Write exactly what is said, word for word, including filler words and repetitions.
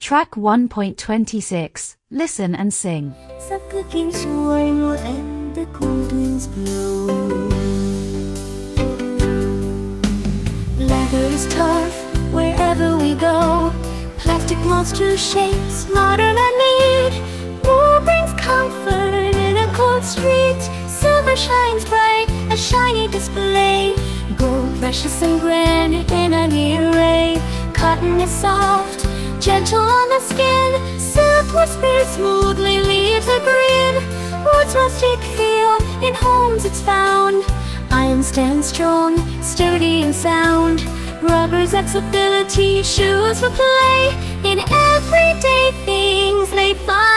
Track one point two six. Listen and sing. Sắp cứ kín xuôi mùa em the cold winds blow. Leather is tough wherever we go. Plastic monster shapes, modern and neat. Wool brings comfort in a cold street. Silver shines bright, a shiny display. Gold precious and grand in a neat array. Cotton is soft, gentle on the skin. Silk whispers smoothly, leaves a grin. Wood's rustic feel, in homes it's found. Iron stands strong, sturdy and sound. Rubber's flexibility, shoes for play. In everyday things they find.